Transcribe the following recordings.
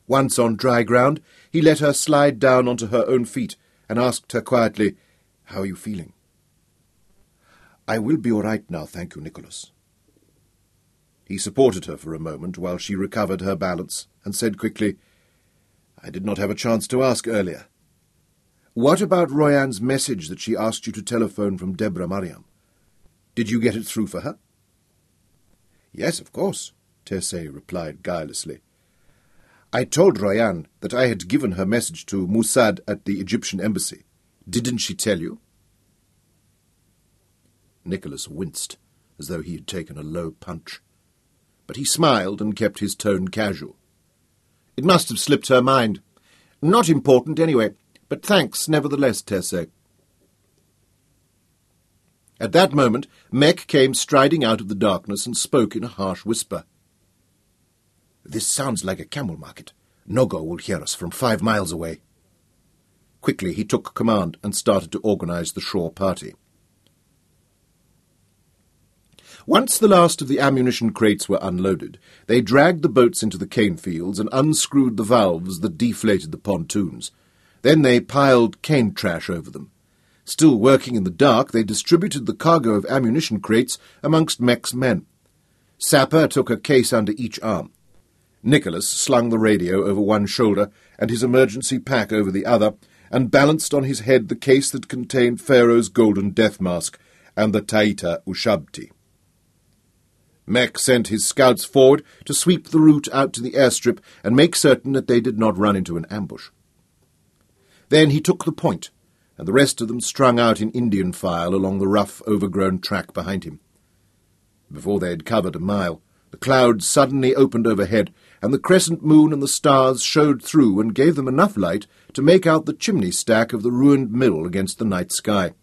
Once on dry ground, he let her slide down onto her own feet and asked her quietly, "How are you feeling?" "I will be all right now, thank you, Nicholas." He supported her for a moment while she recovered her balance and said quickly, "I did not have a chance to ask earlier. What about Royan's message that she asked you to telephone from Deborah Mariam? Did you get it through for her?" "Yes, of course," Tersey replied guilelessly. "I told Royan that I had given her message to Musad at the Egyptian embassy. Didn't she tell you?" Nicholas winced, as though he had taken a low punch. But he smiled and kept his tone casual. "It must have slipped her mind. Not important, anyway, but thanks nevertheless, Tersey." At that moment, Mek came striding out of the darkness and spoke in a harsh whisper. "This sounds like a camel market. Nogo will hear us from 5 miles away." Quickly he took command and started to organize the shore party. Once the last of the ammunition crates were unloaded, they dragged the boats into the cane fields and unscrewed the valves that deflated the pontoons. Then they piled cane trash over them. Still working in the dark, they distributed the cargo of ammunition crates amongst Mek's men. Sapper took a case under each arm. Nicholas slung the radio over one shoulder and his emergency pack over the other, and balanced on his head the case that contained Pharaoh's golden death mask and the Taita Ushabti. Mek sent his scouts forward to sweep the route out to the airstrip and make certain that they did not run into an ambush. Then he took the point, and the rest of them strung out in Indian file along the rough, overgrown track behind him. Before they had covered a mile, the clouds suddenly opened overhead, and the crescent moon and the stars showed through and gave them enough light to make out the chimney stack of the ruined mill against the night sky.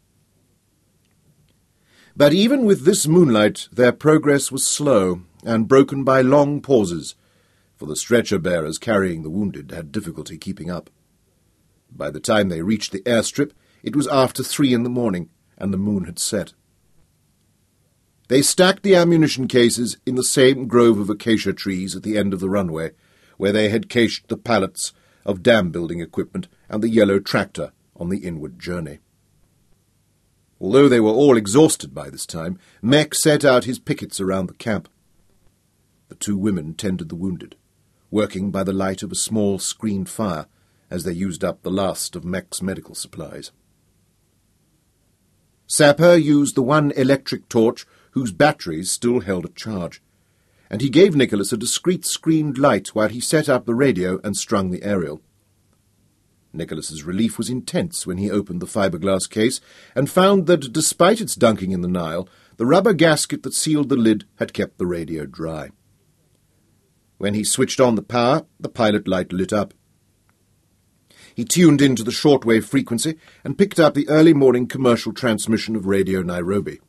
But even with this moonlight, their progress was slow and broken by long pauses, for the stretcher-bearers carrying the wounded had difficulty keeping up. By the time they reached the airstrip, it was after 3 in the morning, and the moon had set. They stacked the ammunition cases in the same grove of acacia trees at the end of the runway, where they had cached the pallets of dam-building equipment and the yellow tractor on the inward journey. Although they were all exhausted by this time, Mek set out his pickets around the camp. The 2 women tended the wounded, working by the light of a small screened fire as they used up the last of Mek's medical supplies. Sapper used the one electric torch whose batteries still held a charge, and he gave Nicholas a discreet screened light while he set up the radio and strung the aerial. Nicholas's relief was intense when he opened the fiberglass case and found that, despite its dunking in the Nile, the rubber gasket that sealed the lid had kept the radio dry. When he switched on the power, the pilot light lit up. He tuned into the shortwave frequency and picked up the early morning commercial transmission of Radio Nairobi.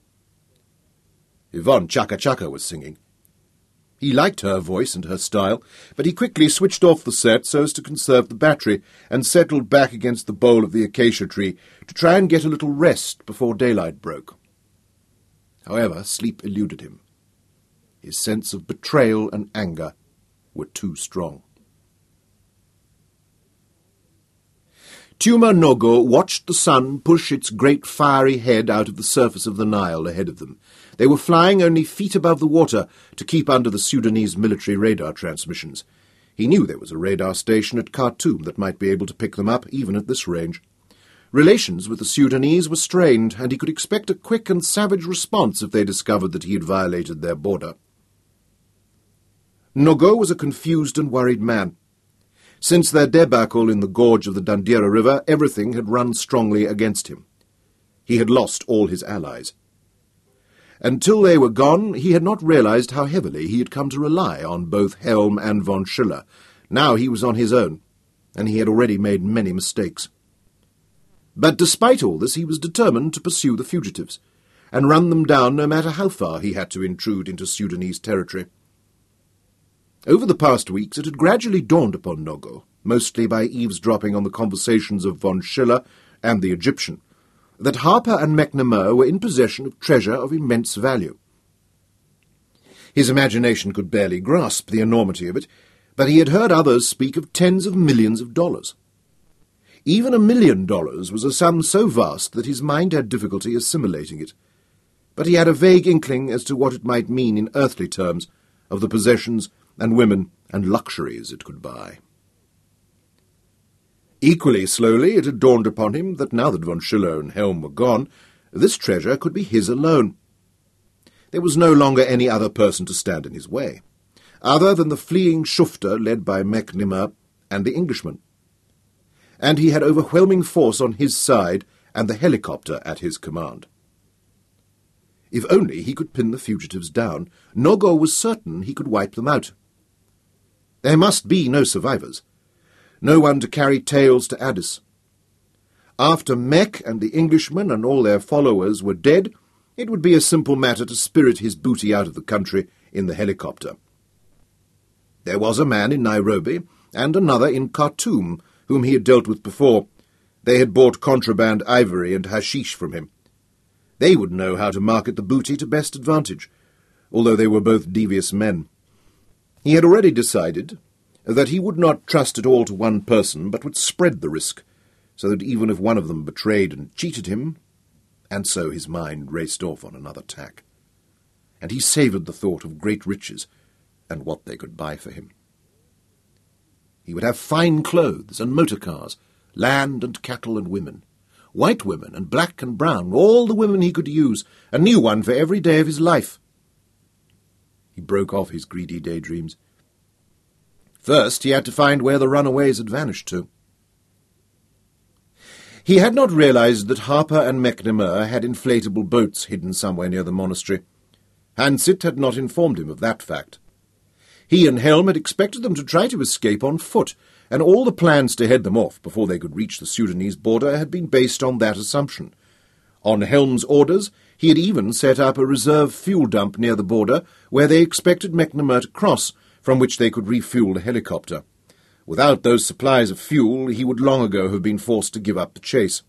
Yvonne Chaka Chaka was singing. He liked her voice and her style, but he quickly switched off the set so as to conserve the battery and settled back against the bole of the acacia tree to try and get a little rest before daylight broke. However, sleep eluded him. His sense of betrayal and anger were too strong. Tuma Nogo watched the sun push its great fiery head out of the surface of the Nile ahead of them. They were flying only feet above the water to keep under the Sudanese military radar transmissions. He knew there was a radar station at Khartoum that might be able to pick them up even at this range. Relations with the Sudanese were strained, and he could expect a quick and savage response if they discovered that he had violated their border. Nogo was a confused and worried man. Since their debacle in the gorge of the Dandira River, everything had run strongly against him. He had lost all his allies. Until they were gone, he had not realized how heavily he had come to rely on both Helm and von Schiller. Now he was on his own, and he had already made many mistakes. But despite all this, he was determined to pursue the fugitives, and run them down no matter how far he had to intrude into Sudanese territory. Over the past weeks it had gradually dawned upon Nogo, mostly by eavesdropping on the conversations of von Schiller and the Egyptian, that Harper and McNamara were in possession of treasure of immense value. His imagination could barely grasp the enormity of it, but he had heard others speak of tens of millions of dollars. Even $1 million was a sum so vast that his mind had difficulty assimilating it, but he had a vague inkling as to what it might mean in earthly terms of the possessions and women and luxuries it could buy. Equally slowly it had dawned upon him that now that von Schiller and Helm were gone, this treasure could be his alone. There was no longer any other person to stand in his way, other than the fleeing Schufter led by Mechnimmer and the Englishman. And he had overwhelming force on his side and the helicopter at his command. If only he could pin the fugitives down, Nogo was certain he could wipe them out. There must be no survivors, no one to carry tales to Addis. After Mech and the Englishmen and all their followers were dead, it would be a simple matter to spirit his booty out of the country in the helicopter. There was a man in Nairobi and another in Khartoum whom he had dealt with before. They had bought contraband ivory and hashish from him. They would know how to market the booty to best advantage, although they were both devious men. He had already decided that he would not trust it all to one person, but would spread the risk, so that even if one of them betrayed and cheated him, and so his mind raced off on another tack. And he savoured the thought of great riches and what they could buy for him. He would have fine clothes and motor cars, land and cattle and women, white women and black and brown, all the women he could use, a new one for every day of his life. He broke off his greedy daydreams. First, he had to find where the runaways had vanished to. He had not realized that Harper and Mechnimmer had inflatable boats hidden somewhere near the monastery. Hansit had not informed him of that fact. He and Helm had expected them to try to escape on foot, and all the plans to head them off before they could reach the Sudanese border had been based on that assumption. On Helm's orders, he had even set up a reserve fuel dump near the border where they expected Mechnimmer to cross, from which they could refuel the helicopter. Without those supplies of fuel, he would long ago have been forced to give up the chase.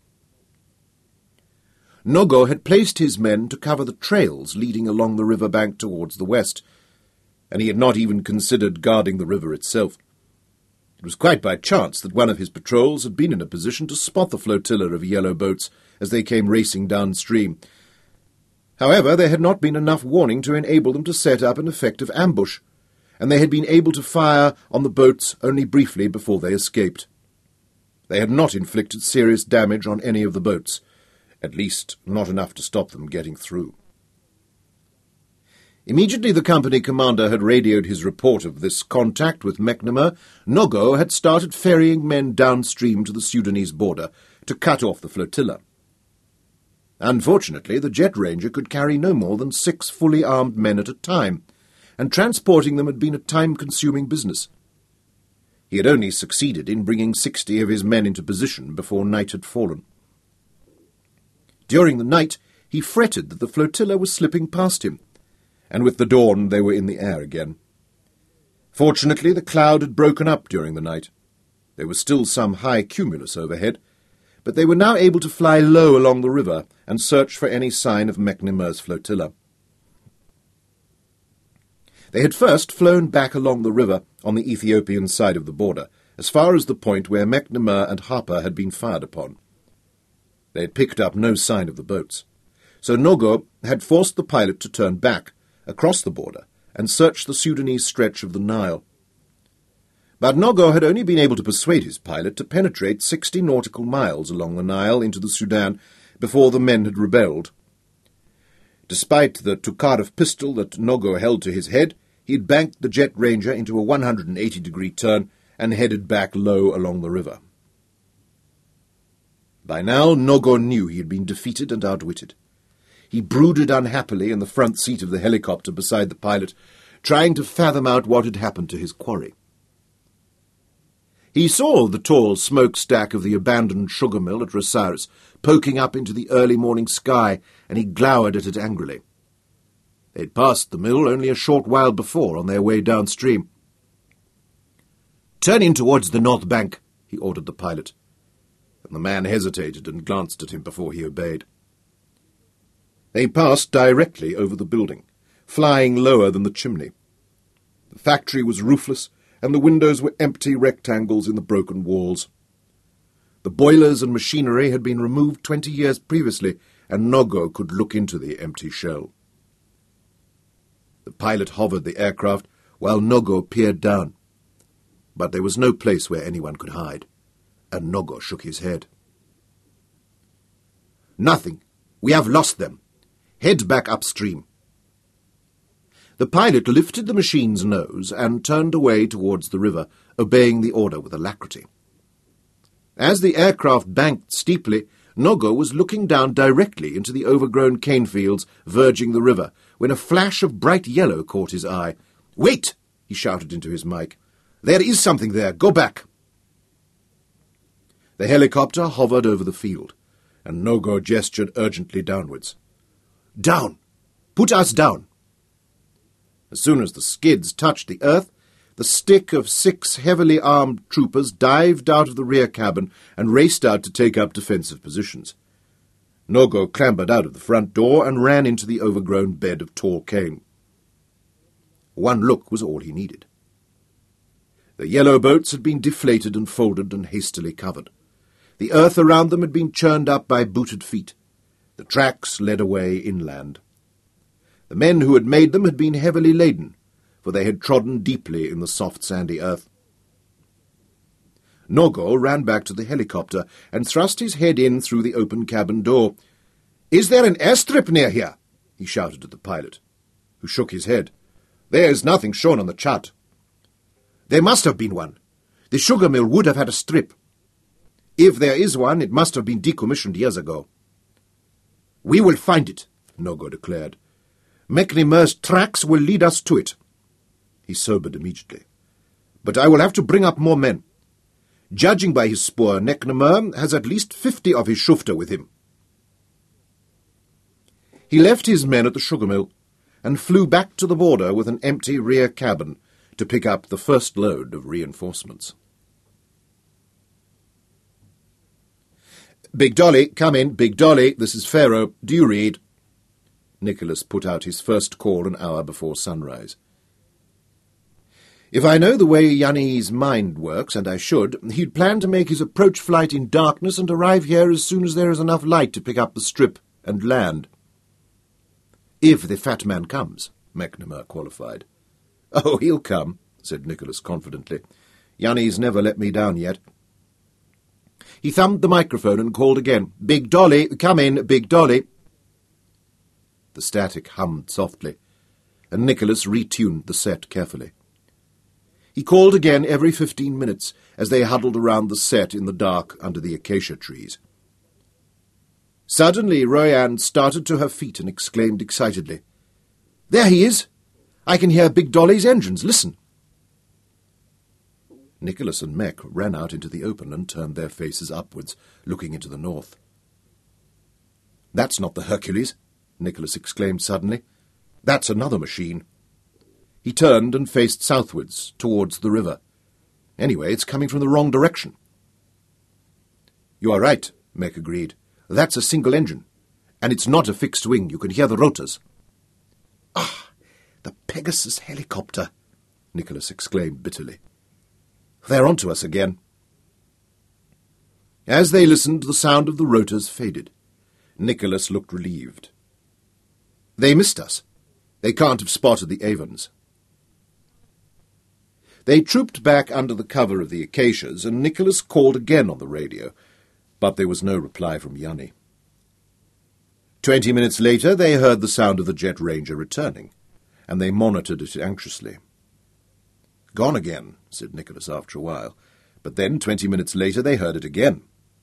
Nogo had placed his men to cover the trails leading along the river bank towards the west, and he had not even considered guarding the river itself. It was quite by chance that one of his patrols had been in a position to spot the flotilla of yellow boats as they came racing downstream. However, there had not been enough warning to enable them to set up an effective ambush, and they had been able to fire on the boats only briefly before they escaped. They had not inflicted serious damage on any of the boats, at least not enough to stop them getting through. Immediately the company commander had radioed his report of this contact with Mechnimmer, Nogo had started ferrying men downstream to the Sudanese border to cut off the flotilla. Unfortunately, the Jet Ranger could carry no more than 6 fully armed men at a time, and transporting them had been a time-consuming business. He had only succeeded in bringing 60 of his men into position before night had fallen. During the night, he fretted that the flotilla was slipping past him, and with the dawn they were in the air again. Fortunately, the cloud had broken up during the night. There was still some high cumulus overhead, but they were now able to fly low along the river and search for any sign of Mechnimmer's flotilla. They had first flown back along the river on the Ethiopian side of the border, as far as the point where Mechnimmer and Harper had been fired upon. They had picked up no sign of the boats, so Nogo had forced the pilot to turn back, across the border, and search the Sudanese stretch of the Nile. But Nogo had only been able to persuade his pilot to penetrate 60 nautical miles along the Nile into the Sudan before the men had rebelled. Despite the Tokarev pistol that Nogo held to his head, he had banked the Jet Ranger into a 180-degree turn and headed back low along the river. By now, Nogo knew he had been defeated and outwitted. He brooded unhappily in the front seat of the helicopter beside the pilot, trying to fathom out what had happened to his quarry. He saw the tall smokestack of the abandoned sugar mill at Rosaris poking up into the early morning sky, and he glowered at it angrily. They had passed the mill only a short while before on their way downstream. "Turn in towards the north bank," he ordered the pilot, and the man hesitated and glanced at him before he obeyed. They passed directly over the building, flying lower than the chimney. The factory was roofless, and the windows were empty rectangles in the broken walls. The boilers and machinery had been removed 20 years previously, and Nogo could look into the empty shell. The pilot hovered the aircraft while Nogo peered down. But there was no place where anyone could hide, and Nogo shook his head. "Nothing. We have lost them. Head back upstream." The pilot lifted the machine's nose and turned away towards the river, obeying the order with alacrity. As the aircraft banked steeply, Nogo was looking down directly into the overgrown cane fields verging the river, when a flash of bright yellow caught his eye. "Wait!" he shouted into his mic. "There is something there. Go back." The helicopter hovered over the field, and Nogo gestured urgently downwards. "Down! Put us down!" As soon as the skids touched the earth, the stick of 6 heavily armed troopers dived out of the rear cabin and raced out to take up defensive positions. Nogo clambered out of the front door and ran into the overgrown bed of tall cane. One look was all he needed. The yellow boats had been deflated and folded and hastily covered. The earth around them had been churned up by booted feet. The tracks led away inland. The men who had made them had been heavily laden, for they had trodden deeply in the soft sandy earth. Nogo ran back to the helicopter and thrust his head in through the open cabin door. "Is there an airstrip near here?" he shouted at the pilot, who shook his head. "There is nothing shown on the chart." "There must have been one. The sugar mill would have had a strip. If there is one, it must have been decommissioned years ago." "We will find it," Nogo declared. "McNemer's tracks will lead us to it." He sobered immediately. "But I will have to bring up more men. Judging by his spoor, McNemer has at least 50 of his shufter with him." He left his men at the sugar mill and flew back to the border with an empty rear cabin to pick up the first load of reinforcements. "Big Dolly, come in. Big Dolly, this is Pharaoh. Do you read?" Nicholas put out his first call an hour before sunrise. If I know the way Yanni's mind works, and I should, he'd plan to make his approach flight in darkness and arrive here as soon as there is enough light to pick up the strip and land. "If the fat man comes," McNamara qualified. "Oh, he'll come," said Nicholas confidently. "Yanni's never let me down yet." He thumbed the microphone and called again. "Big Dolly, come in, Big Dolly." The static hummed softly, and Nicholas retuned the set carefully. He called again every 15 minutes as they huddled around the set in the dark under the acacia trees. Suddenly Royanne started to her feet and exclaimed excitedly, "There he is! I can hear Big Dolly's engines. Listen!" Nicholas and Mech ran out into the open and turned their faces upwards, looking into the north. "That's not the Hercules," Nicholas exclaimed suddenly. "That's another machine." He turned and faced southwards, towards the river. "Anyway, it's coming from the wrong direction." "You are right," Mech agreed. "That's a single engine. And it's not a fixed wing. You can hear the rotors." "Ah, the Pegasus helicopter," Nicholas exclaimed bitterly. "They're onto us again." As they listened, the sound of the rotors faded. Nicholas looked relieved. "They missed us. They can't have spotted the Avons." They trooped back under the cover of the acacias, and Nicholas called again on the radio, but there was no reply from Yanni. 20 minutes later they heard the sound of the Jet Ranger returning, and they monitored it anxiously. "Gone again," said Nicholas after a while, but then 20 minutes later they heard it again.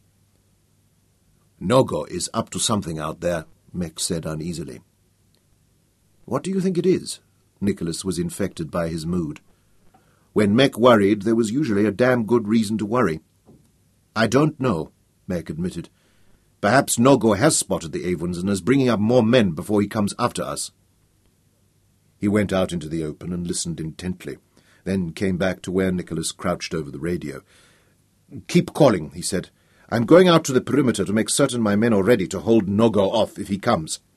"Nogo is up to something out there," Mech said uneasily. "What do you think it is?" Nicholas was infected by his mood. When Mech worried, there was usually a damn good reason to worry. "I don't know," Mech admitted. "Perhaps Nogo has spotted the Avons and is bringing up more men before he comes after us." He went out into the open and listened intently, then came back to where Nicholas crouched over the radio. "Keep calling," he said. "I'm going out to the perimeter to make certain my men are ready to hold Nogo off if he comes."